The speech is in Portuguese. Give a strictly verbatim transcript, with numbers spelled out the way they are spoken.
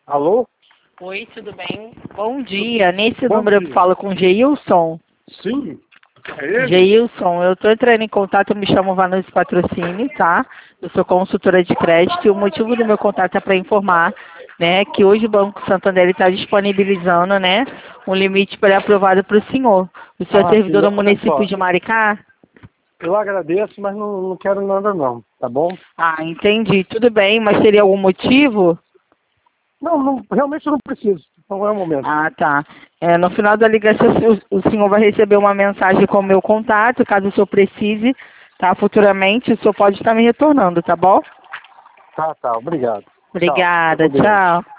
Alô? Oi, tudo bem? Bom dia. Nesse Bom número dia. eu falo com Geilson. Sim, é ele? Geilson, eu estou entrando em contato, eu me chamo Vanessa Patrocínio, tá? Eu sou consultora de crédito e o motivo do meu contato é para informar, né, que hoje o Banco Santander está disponibilizando, né, um limite pré-aprovado para o senhor. O senhor é Ah, servidor filha, do olha município só. de Maricá? Eu agradeço, mas não, não quero nada não, tá bom? Ah, entendi. Tudo bem, mas teria algum motivo? Não, não realmente eu não preciso. Não é o momento. Ah, tá. É, no final da ligação, o, o senhor vai receber uma mensagem com o meu contato, caso o senhor precise, tá? Futuramente, o senhor pode estar me retornando, tá bom? Tá, tá. Obrigado. Tchau. Fica Obrigada, com Deus. tchau.